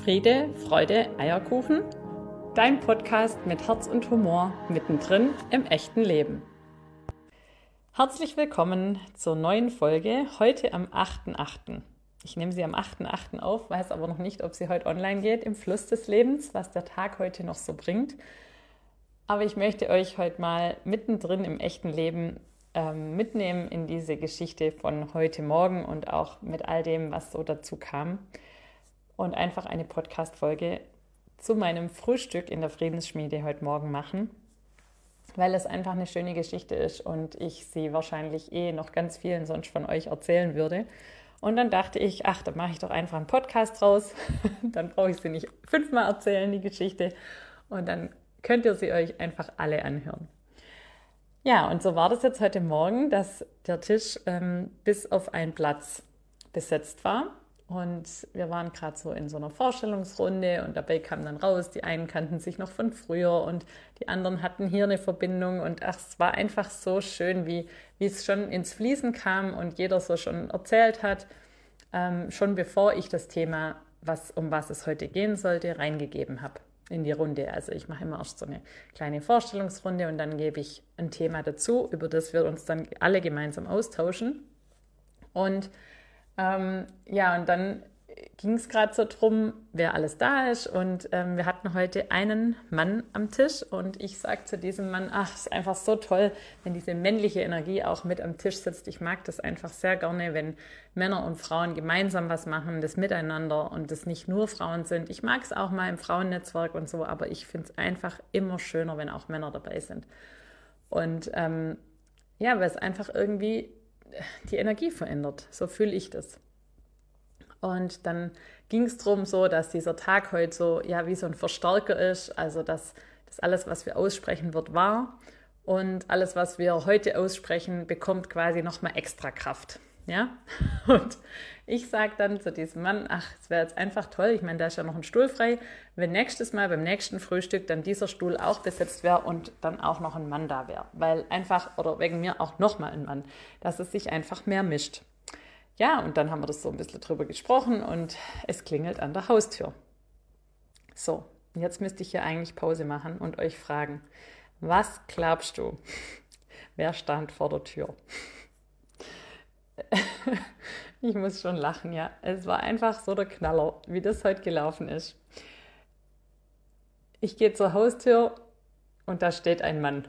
Friede, Freude, Eierkuchen. Dein Podcast mit Herz und Humor mittendrin im echten Leben. Herzlich willkommen zur neuen Folge, heute am 8.8. Ich nehme sie am 8.8. auf, weiß aber noch nicht, ob sie heute online geht, im Fluss des Lebens, was der Tag heute noch so bringt. Aber ich möchte euch heute mal mittendrin im echten Leben mitnehmen in diese Geschichte von heute Morgen und auch mit all dem, was so dazu kam. Und einfach eine Podcast-Folge zu meinem Frühstück in der Friedensschmiede heute Morgen machen, weil es einfach eine schöne Geschichte ist und ich sie wahrscheinlich noch ganz vielen sonst von euch erzählen würde. Und dann dachte ich, da mache ich doch einfach einen Podcast draus, dann brauche ich sie nicht 5-mal erzählen, die Geschichte, und dann könnt ihr sie euch einfach alle anhören. Ja, und so war das jetzt heute Morgen, dass der Tisch bis auf einen Platz besetzt war. Und wir waren gerade so in so einer Vorstellungsrunde und dabei kam dann raus, die einen kannten sich noch von früher und die anderen hatten hier eine Verbindung. Und es war einfach so schön, wie es schon ins Fließen kam und jeder so schon erzählt hat, schon bevor ich das Thema, um was es heute gehen sollte, reingegeben habe in die Runde. Also ich mache immer erst so eine kleine Vorstellungsrunde und dann gebe ich ein Thema dazu, über das wir uns dann alle gemeinsam austauschen. Und und dann ging es gerade so drum, wer alles da ist, und wir hatten heute einen Mann am Tisch und ich sage zu diesem Mann, es ist einfach so toll, wenn diese männliche Energie auch mit am Tisch sitzt. Ich mag das einfach sehr gerne, wenn Männer und Frauen gemeinsam was machen, das Miteinander, und das nicht nur Frauen sind. Ich mag es auch mal im Frauennetzwerk und so, aber ich finde es einfach immer schöner, wenn auch Männer dabei sind. Und weil es einfach irgendwie die Energie verändert. So fühle ich das. Und dann ging es darum so, dass dieser Tag heute so, wie so ein Verstärker ist, also dass alles, was wir aussprechen, wird wahr, und alles, was wir heute aussprechen, bekommt quasi nochmal extra Kraft. Ja? Und ich sage dann zu diesem Mann, es wäre jetzt einfach toll, ich meine, da ist ja noch ein Stuhl frei, wenn nächstes Mal beim nächsten Frühstück dann dieser Stuhl auch besetzt wäre und dann auch noch ein Mann da wäre, weil einfach, oder wegen mir auch nochmal ein Mann, dass es sich einfach mehr mischt. Ja, und dann haben wir das so ein bisschen drüber gesprochen und es klingelt an der Haustür. So, jetzt müsste ich hier eigentlich Pause machen und euch fragen, was glaubst du, wer stand vor der Tür? Ich muss schon lachen, ja. Es war einfach so der Knaller, wie das heute gelaufen ist. Ich gehe zur Haustür und da steht ein Mann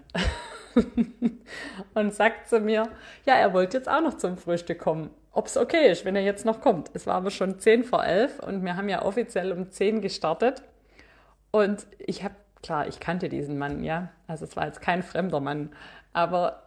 und sagt zu mir, er wollte jetzt auch noch zum Frühstück kommen, ob es okay ist, wenn er jetzt noch kommt. Es war aber schon 10:10 und wir haben ja offiziell um 10 gestartet. Und ich kannte diesen Mann, ja. Also es war jetzt kein fremder Mann, aber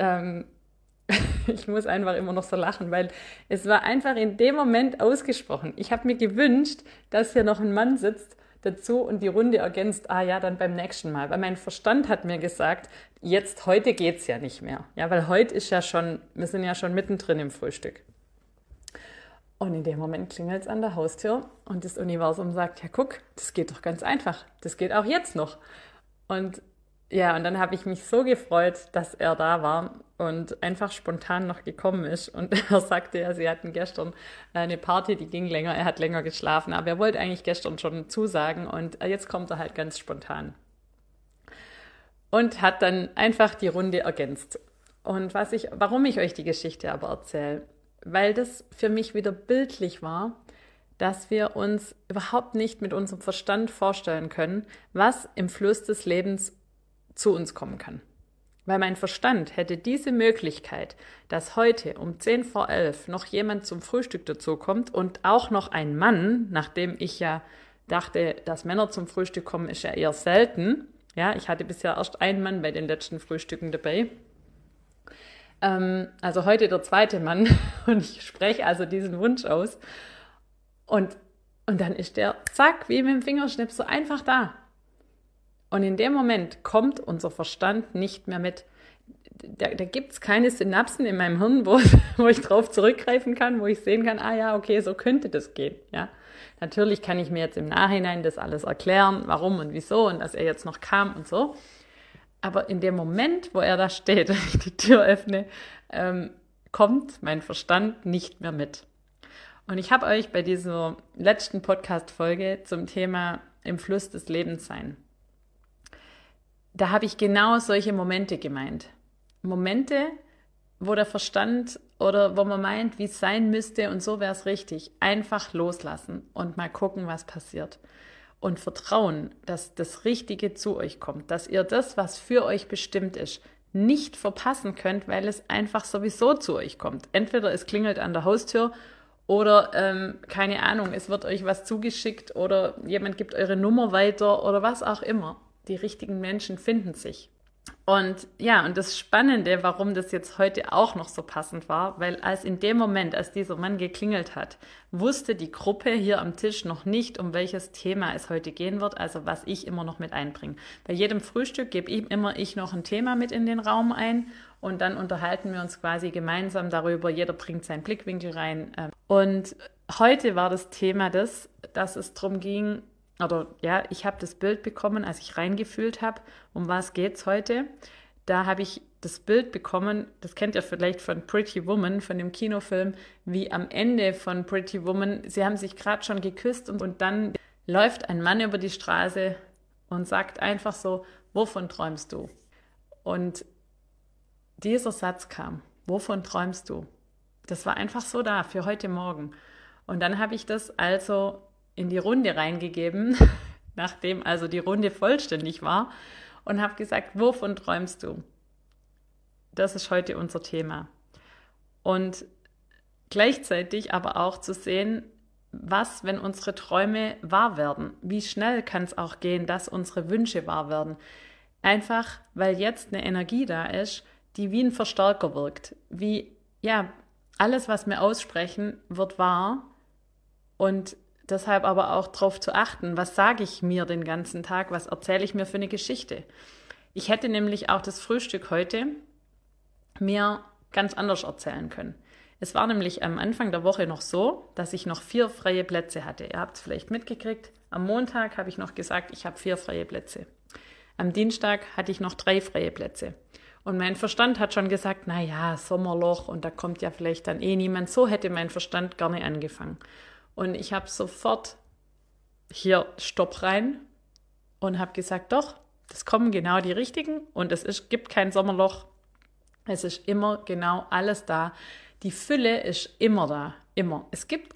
ich muss einfach immer noch so lachen, weil es war einfach in dem Moment ausgesprochen. Ich habe mir gewünscht, dass hier noch ein Mann sitzt dazu und die Runde ergänzt, dann beim nächsten Mal. Weil mein Verstand hat mir gesagt, heute geht's ja nicht mehr. Ja, weil heute ist wir sind ja schon mittendrin im Frühstück. Und in dem Moment klingelt es an der Haustür und das Universum sagt, guck, das geht doch ganz einfach. Das geht auch jetzt noch. Und dann habe ich mich so gefreut, dass er da war und einfach spontan noch gekommen ist. Und er sagte, sie hatten gestern eine Party, die ging länger, er hat länger geschlafen, aber er wollte eigentlich gestern schon zusagen und jetzt kommt er halt ganz spontan. Und hat dann einfach die Runde ergänzt. Und warum ich euch die Geschichte aber erzähle, weil das für mich wieder bildlich war, dass wir uns überhaupt nicht mit unserem Verstand vorstellen können, was im Fluss des Lebens zu uns kommen kann. Weil mein Verstand hätte diese Möglichkeit, dass heute um 10:11 noch jemand zum Frühstück dazukommt und auch noch ein Mann, nachdem ich ja dachte, dass Männer zum Frühstück kommen, ist ja eher selten. Ja, ich hatte bisher erst einen Mann bei den letzten Frühstücken dabei. Also heute der zweite Mann und ich spreche also diesen Wunsch aus. Und dann ist der, zack, wie mit dem Fingerschnips, so einfach da. Und in dem Moment kommt unser Verstand nicht mehr mit. Da gibt es keine Synapsen in meinem Hirn, wo ich drauf zurückgreifen kann, wo ich sehen kann, okay, so könnte das gehen. Ja? Natürlich kann ich mir jetzt im Nachhinein das alles erklären, warum und wieso und dass er jetzt noch kam und so. Aber in dem Moment, wo er da steht und ich die Tür öffne, kommt mein Verstand nicht mehr mit. Und ich habe euch bei dieser letzten Podcast-Folge zum Thema im Fluss des Lebens sein. Da habe ich genau solche Momente gemeint. Momente, wo der Verstand oder wo man meint, wie es sein müsste und so wäre es richtig, einfach loslassen und mal gucken, was passiert. Und vertrauen, dass das Richtige zu euch kommt, dass ihr das, was für euch bestimmt ist, nicht verpassen könnt, weil es einfach sowieso zu euch kommt. Entweder es klingelt an der Haustür oder, keine Ahnung, es wird euch was zugeschickt oder jemand gibt eure Nummer weiter oder was auch immer. Die richtigen Menschen finden sich. Und ja, und das Spannende, warum das jetzt heute auch noch so passend war, weil als dieser Mann geklingelt hat, wusste die Gruppe hier am Tisch noch nicht, um welches Thema es heute gehen wird, also was ich immer noch mit einbringe. Bei jedem Frühstück gebe ich noch ein Thema mit in den Raum ein und dann unterhalten wir uns quasi gemeinsam darüber, jeder bringt seinen Blickwinkel rein. Und heute war das Thema dass es darum ging, ich habe das Bild bekommen, als ich reingefühlt habe, um was geht's heute. Da habe ich das Bild bekommen, das kennt ihr vielleicht von Pretty Woman, von dem Kinofilm, wie am Ende von Pretty Woman, sie haben sich gerade schon geküsst und dann läuft ein Mann über die Straße und sagt einfach so, wovon träumst du? Und dieser Satz kam, wovon träumst du? Das war einfach so da für heute Morgen. Und dann habe ich das also in die Runde reingegeben, nachdem also die Runde vollständig war und habe gesagt, wovon träumst du? Das ist heute unser Thema. Und gleichzeitig aber auch zu sehen, was, wenn unsere Träume wahr werden? Wie schnell kann es auch gehen, dass unsere Wünsche wahr werden? Einfach, weil jetzt eine Energie da ist, die wie ein Verstärker wirkt. Alles, was wir aussprechen, wird wahr und deshalb aber auch darauf zu achten, was sage ich mir den ganzen Tag, was erzähle ich mir für eine Geschichte. Ich hätte nämlich auch das Frühstück heute mir ganz anders erzählen können. Es war nämlich am Anfang der Woche noch so, dass ich noch 4 freie Plätze hatte. Ihr habt es vielleicht mitgekriegt. Am Montag habe ich noch gesagt, ich habe 4 freie Plätze. Am Dienstag hatte ich noch 3 freie Plätze. Und mein Verstand hat schon gesagt, Sommerloch und da kommt ja vielleicht dann niemand. So hätte mein Verstand gerne angefangen. Und ich habe sofort hier Stopp rein und habe gesagt, doch, das kommen genau die richtigen und gibt kein Sommerloch. Es ist immer genau alles da. Die Fülle ist immer da, immer. Es gibt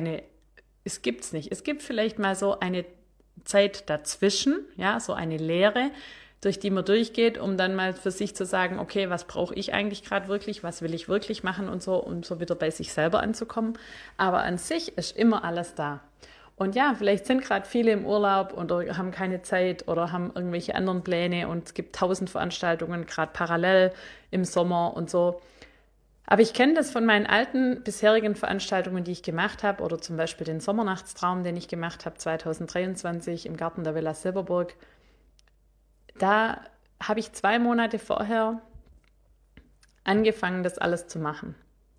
nicht. Es gibt vielleicht mal so eine Zeit dazwischen, ja, so eine Leere, durch die man durchgeht, um dann mal für sich zu sagen, okay, was brauche ich eigentlich gerade wirklich, was will ich wirklich machen und so wieder bei sich selber anzukommen. Aber an sich ist immer alles da. Und ja, vielleicht sind gerade viele im Urlaub oder haben keine Zeit oder haben irgendwelche anderen Pläne und es gibt 1000 Veranstaltungen, gerade parallel im Sommer und so. Aber ich kenne das von meinen alten bisherigen Veranstaltungen, die ich gemacht habe, oder zum Beispiel den Sommernachtstraum, den ich gemacht habe 2023 im Garten der Villa Silberburg. Da habe ich 2 Monate vorher angefangen, das alles zu machen.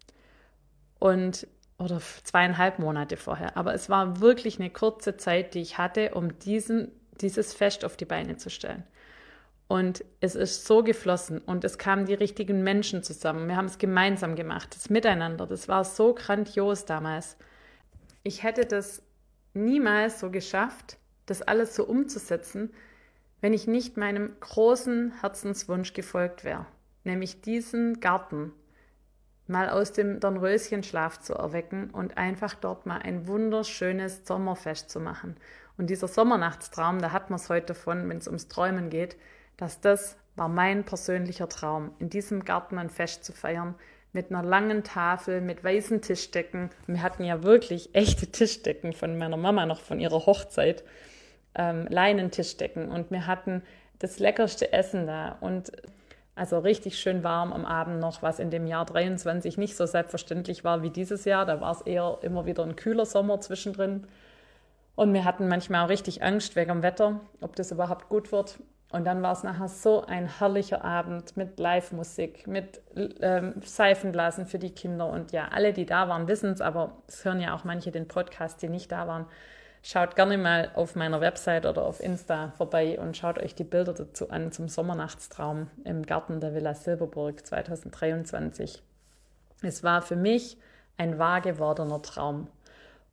Oder 2,5 Monate vorher. Aber es war wirklich eine kurze Zeit, die ich hatte, um dieses Fest auf die Beine zu stellen. Und es ist so geflossen und es kamen die richtigen Menschen zusammen. Wir haben es gemeinsam gemacht, das Miteinander. Das war so grandios damals. Ich hätte das niemals so geschafft, das alles so umzusetzen, wenn ich nicht meinem großen Herzenswunsch gefolgt wäre, nämlich diesen Garten mal aus dem Dornröschenschlaf zu erwecken und einfach dort mal ein wunderschönes Sommerfest zu machen. Und dieser Sommernachtstraum, da hat man es heute davon, wenn es ums Träumen geht, dass das war mein persönlicher Traum, in diesem Garten ein Fest zu feiern, mit einer langen Tafel, mit weißen Tischdecken. Wir hatten ja wirklich echte Tischdecken von meiner Mama noch von ihrer Hochzeit. Leinentischdecken und wir hatten das leckerste Essen da und also richtig schön warm am Abend noch, was in dem Jahr 23 nicht so selbstverständlich war wie dieses Jahr. Da war es eher immer wieder ein kühler Sommer zwischendrin und wir hatten manchmal auch richtig Angst wegen dem Wetter, ob das überhaupt gut wird. Und dann war es nachher so ein herrlicher Abend mit Live-Musik, mit Seifenblasen für die Kinder und ja, alle, die da waren, wissen es, aber es hören ja auch manche den Podcast, die nicht da waren. Schaut gerne mal auf meiner Website oder auf Insta vorbei und schaut euch die Bilder dazu an zum Sommernachtstraum im Garten der Villa Silberburg 2023. Es war für mich ein wahr gewordener Traum.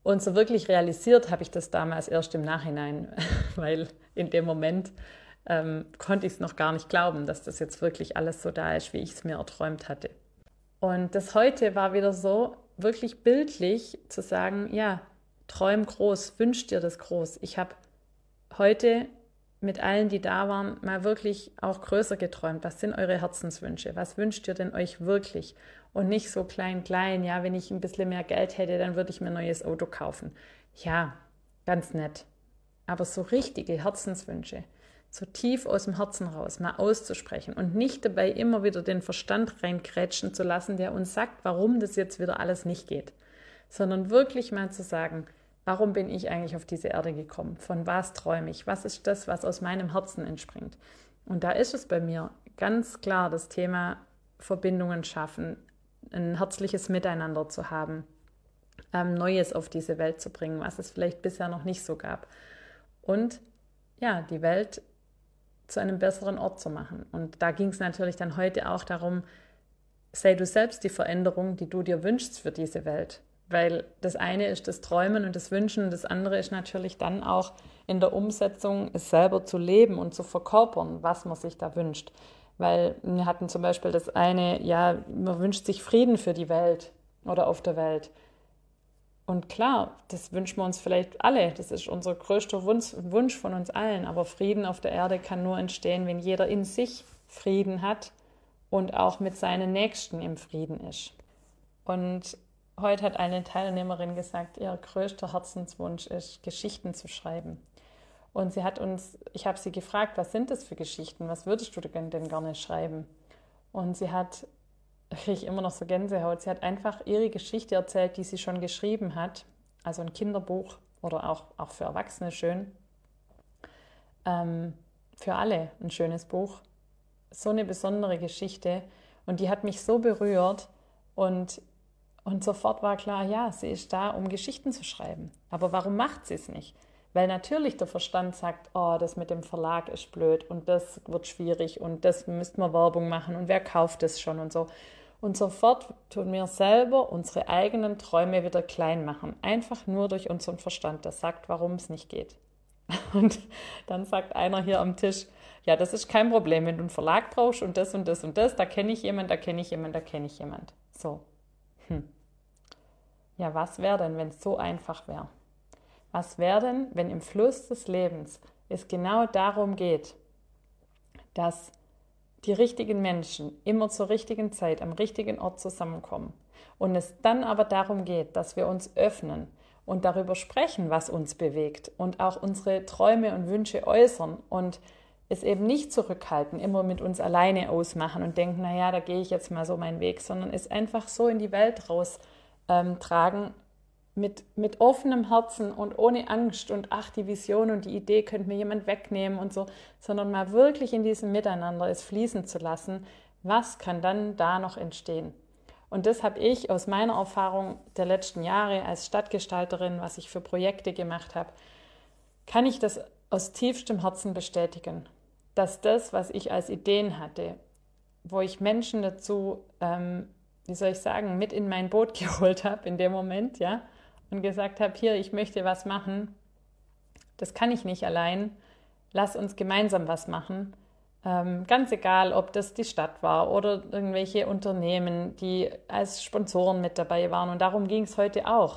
Und so wirklich realisiert habe ich das damals erst im Nachhinein, weil in dem Moment konnte ich es noch gar nicht glauben, dass das jetzt wirklich alles so da ist, wie ich es mir erträumt hatte. Und das heute war wieder so, wirklich bildlich zu sagen, ja, träum groß, wünsch dir das groß. Ich habe heute mit allen, die da waren, mal wirklich auch größer geträumt. Was sind eure Herzenswünsche? Was wünscht ihr denn euch wirklich? Und nicht so klein, ja, wenn ich ein bisschen mehr Geld hätte, dann würde ich mir ein neues Auto kaufen. Ja, ganz nett. Aber so richtige Herzenswünsche, so tief aus dem Herzen raus, mal auszusprechen und nicht dabei immer wieder den Verstand reinkrätschen zu lassen, der uns sagt, warum das jetzt wieder alles nicht geht, sondern wirklich mal zu sagen, warum bin ich eigentlich auf diese Erde gekommen? Von was träume ich? Was ist das, was aus meinem Herzen entspringt? Und da ist es bei mir ganz klar das Thema Verbindungen schaffen, ein herzliches Miteinander zu haben, Neues auf diese Welt zu bringen, was es vielleicht bisher noch nicht so gab. Und ja, die Welt zu einem besseren Ort zu machen. Und da ging es natürlich dann heute auch darum, sei du selbst die Veränderung, die du dir wünschst für diese Welt. Weil das eine ist das Träumen und das Wünschen, das andere ist natürlich dann auch in der Umsetzung, es selber zu leben und zu verkörpern, was man sich da wünscht. Weil wir hatten zum Beispiel das eine, ja, man wünscht sich Frieden für die Welt oder auf der Welt. Und klar, das wünschen wir uns vielleicht alle, das ist unser größter Wunsch von uns allen, aber Frieden auf der Erde kann nur entstehen, wenn jeder in sich Frieden hat und auch mit seinen Nächsten im Frieden ist. Und heute hat eine Teilnehmerin gesagt, ihr größter Herzenswunsch ist, Geschichten zu schreiben. Und ich habe sie gefragt, was sind das für Geschichten? Was würdest du denn gerne schreiben? Und da kriege ich immer noch so Gänsehaut. Sie hat einfach ihre Geschichte erzählt, die sie schon geschrieben hat. Also ein Kinderbuch oder auch für Erwachsene schön. Für alle ein schönes Buch. So eine besondere Geschichte. Und die hat mich so berührt und sofort war klar, ja, sie ist da, um Geschichten zu schreiben. Aber warum macht sie es nicht? Weil natürlich der Verstand sagt, oh, das mit dem Verlag ist blöd und das wird schwierig und das müsste man Werbung machen und wer kauft das schon und so. Und sofort tun wir selber unsere eigenen Träume wieder klein machen. Einfach nur durch unseren Verstand, der sagt, warum es nicht geht. Und dann sagt einer hier am Tisch, ja, das ist kein Problem, wenn du einen Verlag brauchst und das und das und das, da kenne ich jemand, da kenne ich jemand, da kenne ich jemand. So. Ja, was wäre denn, wenn es so einfach wäre? Was wäre denn, wenn im Fluss des Lebens es genau darum geht, dass die richtigen Menschen immer zur richtigen Zeit am richtigen Ort zusammenkommen und es dann aber darum geht, dass wir uns öffnen und darüber sprechen, was uns bewegt und auch unsere Träume und Wünsche äußern und es eben nicht zurückhalten, immer mit uns alleine ausmachen und denken, naja, da gehe ich jetzt mal so meinen Weg, sondern es einfach so in die Welt raustragen, mit offenem Herzen und ohne Angst und ach, die Vision und die Idee könnte mir jemand wegnehmen und so, sondern mal wirklich in diesem Miteinander es fließen zu lassen, was kann dann da noch entstehen? Und das habe ich aus meiner Erfahrung der letzten Jahre als Stadtgestalterin, was ich für Projekte gemacht habe, kann ich das aus tiefstem Herzen bestätigen, dass das, was ich als Ideen hatte, wo ich Menschen dazu, mit in mein Boot geholt habe in dem Moment, ja, und gesagt habe, hier, ich möchte was machen, das kann ich nicht allein, lass uns gemeinsam was machen. Ganz egal, ob das die Stadt war oder irgendwelche Unternehmen, die als Sponsoren mit dabei waren. Und darum ging es heute auch.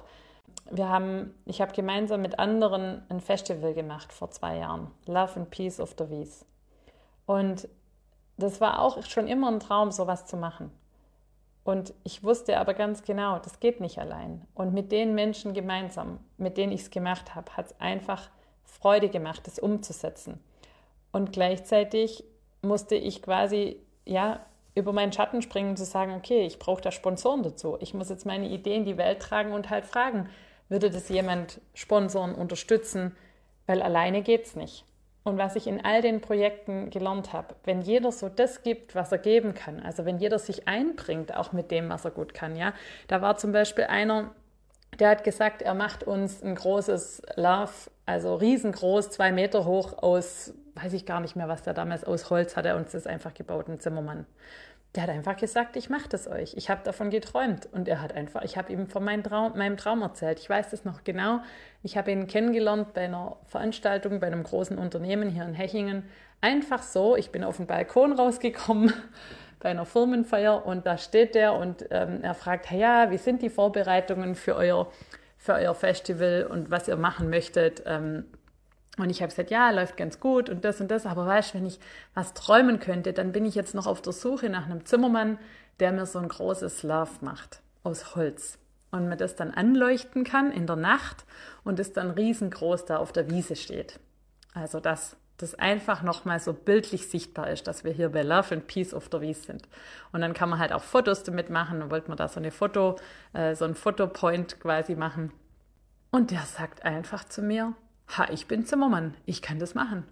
Ich habe gemeinsam mit anderen ein Festival gemacht vor 2 Jahren, Love and Peace of the Wies. Und das war auch schon immer ein Traum, sowas zu machen. Und ich wusste aber ganz genau, das geht nicht allein. Und mit den Menschen gemeinsam, mit denen ich es gemacht habe, hat es einfach Freude gemacht, das umzusetzen. Und gleichzeitig musste ich quasi über meinen Schatten springen und zu sagen, okay, ich brauche da Sponsoren dazu. Ich muss jetzt meine Idee in die Welt tragen und halt fragen, würde das jemand sponsoren, unterstützen? Weil alleine geht es nicht. Und was ich in all den Projekten gelernt habe, wenn jeder so das gibt, was er geben kann, also wenn jeder sich einbringt, auch mit dem, was er gut kann, ja. Da war zum Beispiel einer, der hat gesagt, er macht uns ein großes Love, also riesengroß, 2 Meter hoch aus, weiß ich gar nicht mehr, was der damals aus Holz hat, er uns das einfach gebaut, ein Zimmermann. der hat einfach gesagt, ich mache das euch. Ich habe davon geträumt. Und ich habe ihm von meinem Traum erzählt. Ich weiß das noch genau. Ich habe ihn kennengelernt bei einer Veranstaltung, bei einem großen Unternehmen hier in Hechingen. Einfach so, ich bin auf den Balkon rausgekommen bei einer Firmenfeier und da steht der und er fragt, hey, ja, wie sind die Vorbereitungen für euer Festival und was ihr machen möchtet? Und ich habe gesagt, ja, läuft ganz gut und das. Aber weißt du, wenn ich was träumen könnte, dann bin ich jetzt noch auf der Suche nach einem Zimmermann, der mir so ein großes Love macht aus Holz. Und mir das dann anleuchten kann in der Nacht und es dann riesengroß da auf der Wiese steht. Also dass das einfach nochmal so bildlich sichtbar ist, dass wir hier bei Love and Peace auf der Wiese sind. Und dann kann man halt auch Fotos damit machen. Dann wollten wir da so ein Fotopoint quasi machen. Und der sagt einfach zu mir, ich bin Zimmermann, ich kann das machen.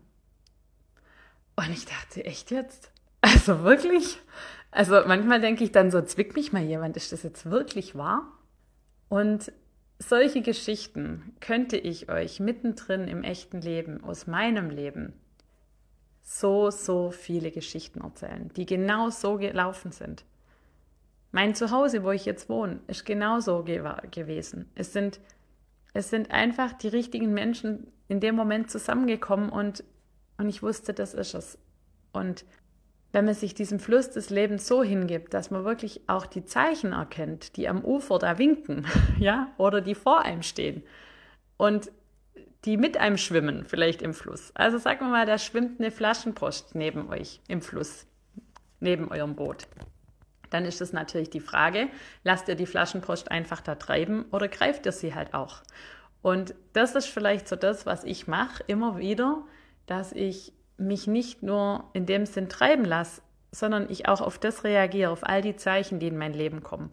Und ich dachte, echt jetzt? Also wirklich? Also manchmal denke ich dann so, zwickt mich mal jemand, ist das jetzt wirklich wahr? Und solche Geschichten könnte ich euch mittendrin im echten Leben, aus meinem Leben, so viele Geschichten erzählen, die genau so gelaufen sind. Mein Zuhause, wo ich jetzt wohne, ist genau so gewesen. Es sind einfach die richtigen Menschen in dem Moment zusammengekommen und ich wusste, das ist es. Und wenn man sich diesem Fluss des Lebens so hingibt, dass man wirklich auch die Zeichen erkennt, die am Ufer da winken, ja, oder die vor einem stehen und die mit einem schwimmen, vielleicht im Fluss. Also sagen wir mal, da schwimmt eine Flaschenpost neben euch im Fluss, neben eurem Boot. Dann ist es natürlich die Frage, lasst ihr die Flaschenpost einfach da treiben oder greift ihr sie halt auch? Und das ist vielleicht so das, was ich mache, immer wieder, dass ich mich nicht nur in dem Sinn treiben lasse, sondern ich auch auf das reagiere, auf all die Zeichen, die in mein Leben kommen.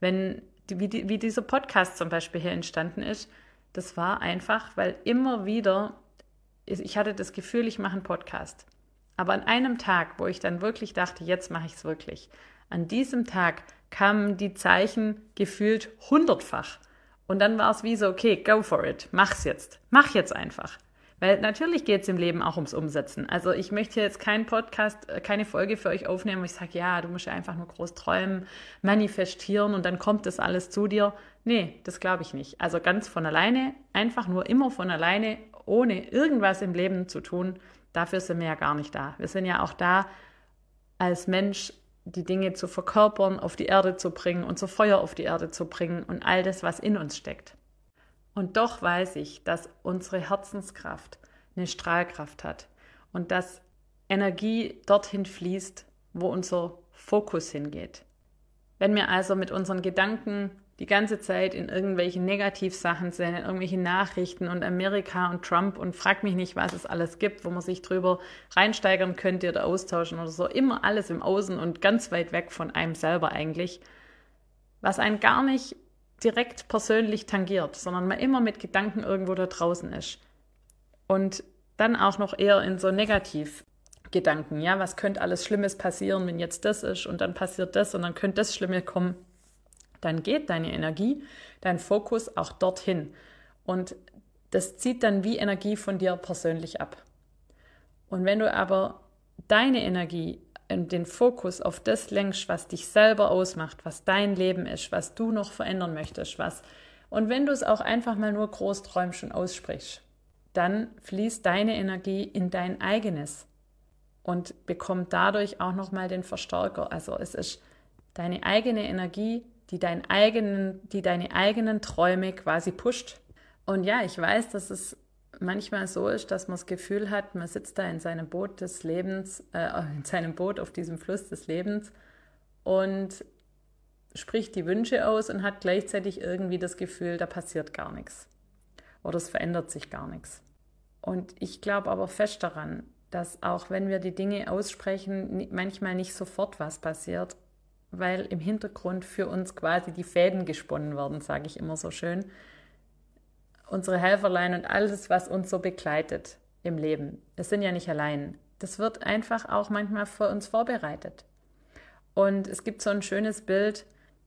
Wie dieser Podcast zum Beispiel hier entstanden ist, das war einfach, weil immer wieder, ich hatte das Gefühl, ich mache einen Podcast. Aber an einem Tag, wo ich dann wirklich dachte, jetzt mache ich es wirklich, an diesem Tag kamen die Zeichen gefühlt 100-fach. Und dann war es wie so, okay, go for it, mach jetzt einfach. Weil natürlich geht es im Leben auch ums Umsetzen. Also ich möchte jetzt keinen Podcast, keine Folge für euch aufnehmen, wo ich sage, ja, du musst ja einfach nur groß träumen, manifestieren und dann kommt das alles zu dir. Nee, das glaube ich nicht. Also ganz von alleine, einfach nur immer von alleine, ohne irgendwas im Leben zu tun, dafür sind wir ja gar nicht da. Wir sind ja auch da, als Mensch die Dinge zu verkörpern, auf die Erde zu bringen, unser Feuer auf die Erde zu bringen und all das, was in uns steckt. Und doch weiß ich, dass unsere Herzenskraft eine Strahlkraft hat und dass Energie dorthin fließt, wo unser Fokus hingeht. Wenn wir also mit unseren Gedanken die ganze Zeit in irgendwelchen Negativsachen sind, in irgendwelchen Nachrichten und Amerika und Trump und frag mich nicht, was es alles gibt, wo man sich drüber reinsteigern könnte oder austauschen oder so, immer alles im Außen und ganz weit weg von einem selber eigentlich, was einen gar nicht direkt persönlich tangiert, sondern man immer mit Gedanken irgendwo da draußen ist. Und dann auch noch eher in so Negativgedanken, ja, was könnte alles Schlimmes passieren, wenn jetzt das ist und dann passiert das und dann könnte das Schlimme kommen. Dann geht deine Energie, dein Fokus auch dorthin. Und das zieht dann wie Energie von dir persönlich ab. Und wenn du aber deine Energie und den Fokus auf das lenkst, was dich selber ausmacht, was dein Leben ist, was du noch verändern möchtest, und wenn du es auch einfach mal nur groß träumst und aussprichst, dann fließt deine Energie in dein eigenes und bekommt dadurch auch nochmal den Verstärker. Also es ist deine eigene Energie, die deine eigenen Träume quasi pusht. Und ja, ich weiß, dass es manchmal so ist, dass man das Gefühl hat, man sitzt da in seinem Boot des Lebens, in seinem Boot auf diesem Fluss des Lebens und spricht die Wünsche aus und hat gleichzeitig irgendwie das Gefühl, da passiert gar nichts oder es verändert sich gar nichts. Und ich glaube aber fest daran, dass auch wenn wir die Dinge aussprechen, manchmal nicht sofort was passiert, weil im Hintergrund für uns quasi die Fäden gesponnen werden, sage ich immer so schön. Unsere Helferlein und alles, was uns so begleitet im Leben. Wir sind ja nicht allein. Das wird einfach auch manchmal für uns vorbereitet. Und es gibt so ein schönes Bild,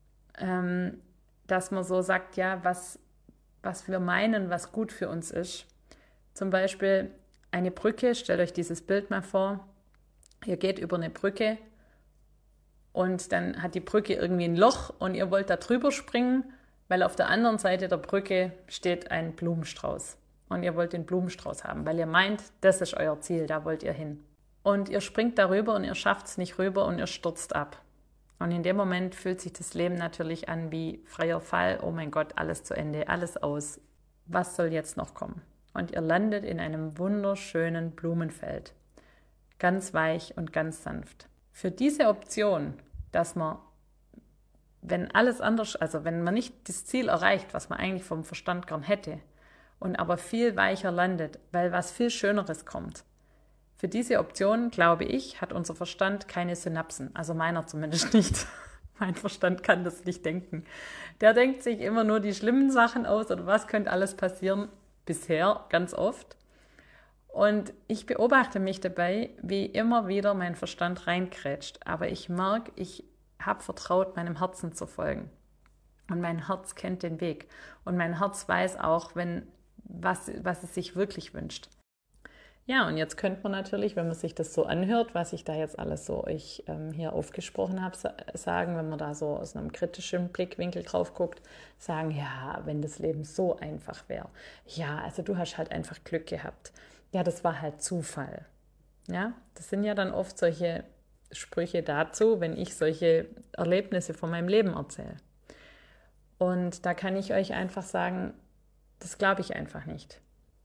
dass man so sagt, ja, was wir meinen, was gut für uns ist. Zum Beispiel eine Brücke, stellt euch dieses Bild mal vor. Ihr geht über eine Brücke und dann hat die Brücke irgendwie ein Loch und ihr wollt da drüber springen, weil auf der anderen Seite der Brücke steht ein Blumenstrauß und ihr wollt den Blumenstrauß haben, weil ihr meint, das ist euer Ziel, da wollt ihr hin. Und ihr springt darüber und ihr schafft es nicht rüber und ihr stürzt ab. Und in dem Moment fühlt sich das Leben natürlich an wie freier Fall. Oh mein Gott, alles zu Ende, alles aus. Was soll jetzt noch kommen? Und ihr landet in einem wunderschönen Blumenfeld. Ganz weich und ganz sanft. Für diese Option, dass man, wenn alles anders, also wenn man nicht das Ziel erreicht, was man eigentlich vom Verstand gern hätte, und aber viel weicher landet, weil was viel Schöneres kommt. Für diese Option, glaube ich, hat unser Verstand keine Synapsen, also meiner zumindest nicht. Mein Verstand kann das nicht denken. Der denkt sich immer nur die schlimmen Sachen aus oder was könnte alles passieren, bisher ganz oft. Und ich beobachte mich dabei, wie immer wieder mein Verstand reinkrätscht. Aber ich merke, ich habe vertraut, meinem Herzen zu folgen. Und mein Herz kennt den Weg. Und mein Herz weiß auch, was es sich wirklich wünscht. Ja, und jetzt könnte man natürlich, wenn man sich das so anhört, was ich da jetzt alles so euch hier aufgesprochen habe, sagen, wenn man da so aus einem kritischen Blickwinkel drauf guckt, sagen, ja, wenn das Leben so einfach wäre. Ja, also du hast halt einfach Glück gehabt. Ja, das war halt Zufall. Ja, das sind ja dann oft solche Sprüche dazu, wenn ich solche Erlebnisse von meinem Leben erzähle. Und da kann ich euch einfach sagen, das glaube ich einfach nicht.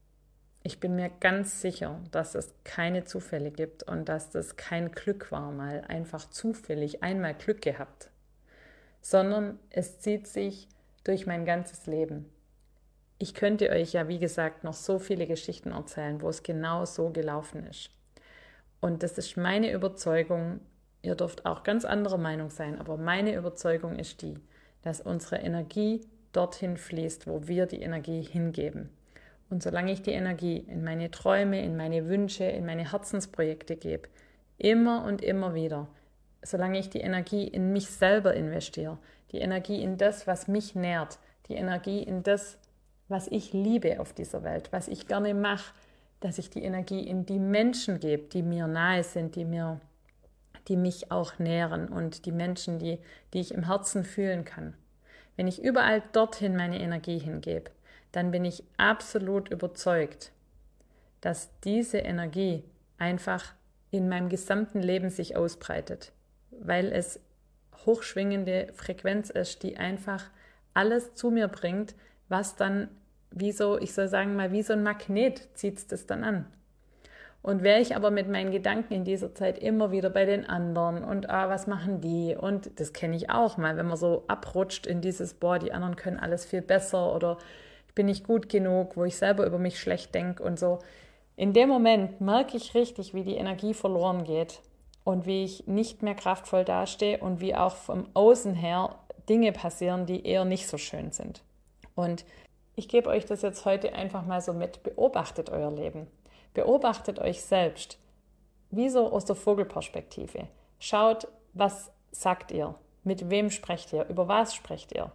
Ich bin mir ganz sicher, dass es keine Zufälle gibt und dass das kein Glück war, mal einfach zufällig einmal Glück gehabt, sondern es zieht sich durch mein ganzes Leben. Ich könnte euch ja, wie gesagt, noch so viele Geschichten erzählen, wo es genau so gelaufen ist. Und das ist meine Überzeugung, ihr dürft auch ganz anderer Meinung sein, aber meine Überzeugung ist die, dass unsere Energie dorthin fließt, wo wir die Energie hingeben. Und solange ich die Energie in meine Träume, in meine Wünsche, in meine Herzensprojekte gebe, immer und immer wieder, solange ich die Energie in mich selber investiere, die Energie in das, was mich nährt, die Energie in das, was ich liebe auf dieser Welt, was ich gerne mache, dass ich die Energie in die Menschen gebe, die mir nahe sind, die mich auch nähren und die Menschen, die ich im Herzen fühlen kann. Wenn ich überall dorthin meine Energie hingebe, dann bin ich absolut überzeugt, dass diese Energie einfach in meinem gesamten Leben sich ausbreitet, weil es hochschwingende Frequenz ist, die einfach alles zu mir bringt, was dann wie so ein Magnet zieht es das dann an. Und wäre ich aber mit meinen Gedanken in dieser Zeit immer wieder bei den anderen und was machen die? Und das kenne ich auch mal, wenn man so abrutscht in dieses, die anderen können alles viel besser oder ich bin nicht gut genug, wo ich selber über mich schlecht denke und so. In dem Moment merke ich richtig, wie die Energie verloren geht und wie ich nicht mehr kraftvoll dastehe und wie auch vom Außen her Dinge passieren, die eher nicht so schön sind. Und ich gebe euch das jetzt heute einfach mal so mit. Beobachtet euer Leben. Beobachtet euch selbst. Wie so aus der Vogelperspektive. Schaut, was sagt ihr? Mit wem sprecht ihr? Über was sprecht ihr?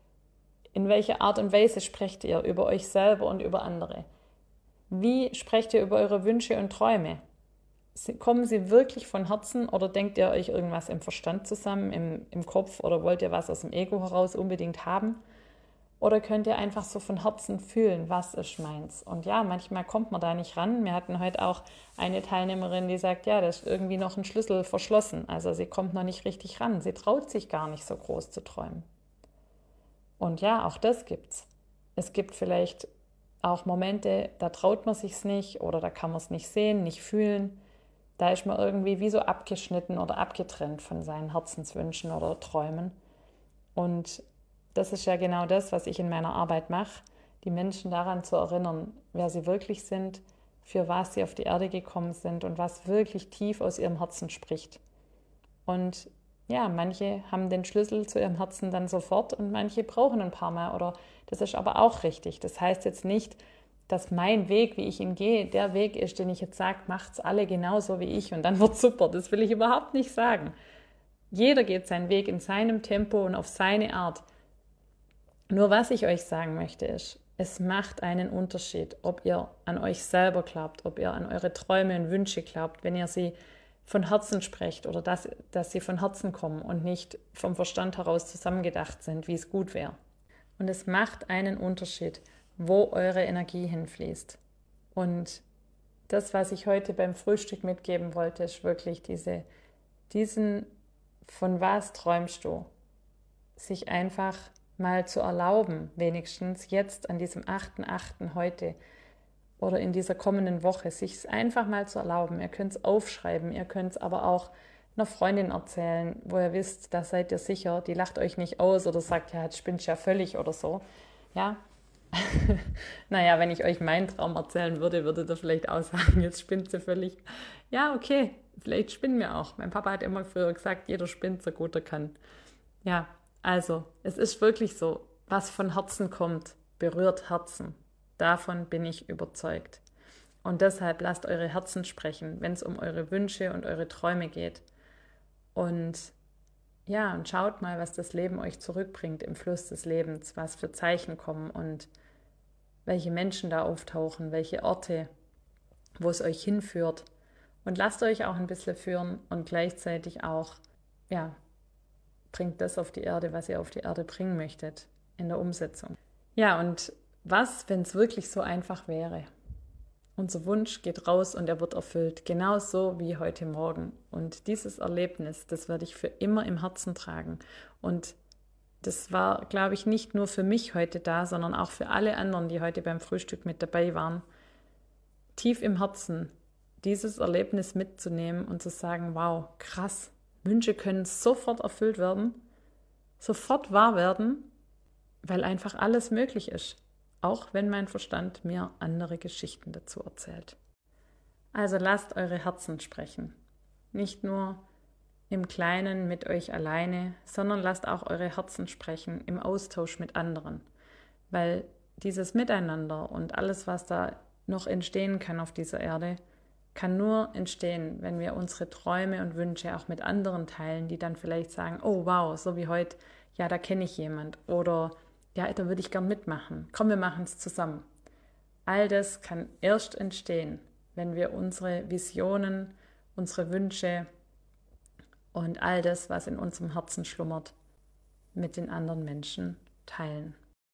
In welcher Art und Weise sprecht ihr über euch selber und über andere? Wie sprecht ihr über eure Wünsche und Träume? Kommen sie wirklich von Herzen oder denkt ihr euch irgendwas im Verstand zusammen, im Kopf oder wollt ihr was aus dem Ego heraus unbedingt haben? Oder könnt ihr einfach so von Herzen fühlen, was ist meins? Und ja, manchmal kommt man da nicht ran. Wir hatten heute auch eine Teilnehmerin, die sagt, ja, da ist irgendwie noch ein Schlüssel verschlossen. Also sie kommt noch nicht richtig ran. Sie traut sich gar nicht so groß zu träumen. Und ja, auch das gibt's. Es gibt vielleicht auch Momente, da traut man sich's nicht oder da kann man es nicht sehen, nicht fühlen. Da ist man irgendwie wie so abgeschnitten oder abgetrennt von seinen Herzenswünschen oder Träumen. Und das ist ja genau das, was ich in meiner Arbeit mache, die Menschen daran zu erinnern, wer sie wirklich sind, für was sie auf die Erde gekommen sind und was wirklich tief aus ihrem Herzen spricht. Und ja, manche haben den Schlüssel zu ihrem Herzen dann sofort und manche brauchen ein paar Mal. Oder das ist aber auch richtig. Das heißt jetzt nicht, dass mein Weg, wie ich ihn gehe, der Weg ist, den ich jetzt sage, macht's alle genauso wie ich und dann wird's super. Das will ich überhaupt nicht sagen. Jeder geht seinen Weg in seinem Tempo und auf seine Art. Nur was ich euch sagen möchte ist, es macht einen Unterschied, ob ihr an euch selber glaubt, ob ihr an eure Träume und Wünsche glaubt, wenn ihr sie von Herzen sprecht oder dass sie von Herzen kommen und nicht vom Verstand heraus zusammengedacht sind, wie es gut wäre. Und es macht einen Unterschied, wo eure Energie hinfließt. Und das, was ich heute beim Frühstück mitgeben wollte, ist wirklich diesen, von was träumst du? Sich einfach mal zu erlauben, wenigstens jetzt an diesem 8.8. heute oder in dieser kommenden Woche, sich es einfach mal zu erlauben. Ihr könnt es aufschreiben, ihr könnt es aber auch einer Freundin erzählen, wo ihr wisst, da seid ihr sicher, die lacht euch nicht aus oder sagt, ja, jetzt spinnt ja völlig oder so. Ja, naja, wenn ich euch meinen Traum erzählen würde, würdet ihr vielleicht auch sagen, jetzt spinnt sie völlig. Ja, okay, vielleicht spinnen wir auch. Mein Papa hat immer früher gesagt, jeder spinnt so gut er kann. Ja, also, es ist wirklich so, was von Herzen kommt, berührt Herzen. Davon bin ich überzeugt. Und deshalb lasst eure Herzen sprechen, wenn es um eure Wünsche und eure Träume geht. Und ja, und schaut mal, was das Leben euch zurückbringt im Fluss des Lebens, was für Zeichen kommen und welche Menschen da auftauchen, welche Orte, wo es euch hinführt. Und lasst euch auch ein bisschen führen und gleichzeitig auch, ja, bringt das auf die Erde, was ihr auf die Erde bringen möchtet, in der Umsetzung. Ja, und was, wenn es wirklich so einfach wäre? Unser Wunsch geht raus und er wird erfüllt, genauso wie heute Morgen. Und dieses Erlebnis, das werde ich für immer im Herzen tragen. Und das war, glaube ich, nicht nur für mich heute da, sondern auch für alle anderen, die heute beim Frühstück mit dabei waren. Tief im Herzen dieses Erlebnis mitzunehmen und zu sagen, wow, krass, Wünsche können sofort erfüllt werden, sofort wahr werden, weil einfach alles möglich ist. Auch wenn mein Verstand mir andere Geschichten dazu erzählt. Also lasst eure Herzen sprechen. Nicht nur im Kleinen mit euch alleine, sondern lasst auch eure Herzen sprechen im Austausch mit anderen. Weil dieses Miteinander und alles, was da noch entstehen kann auf dieser Erde, kann nur entstehen, wenn wir unsere Träume und Wünsche auch mit anderen teilen, die dann vielleicht sagen, oh wow, so wie heute, ja, da kenne ich jemand oder ja, da würde ich gern mitmachen. Komm, wir machen es zusammen. All das kann erst entstehen, wenn wir unsere Visionen, unsere Wünsche und all das, was in unserem Herzen schlummert, mit den anderen Menschen teilen.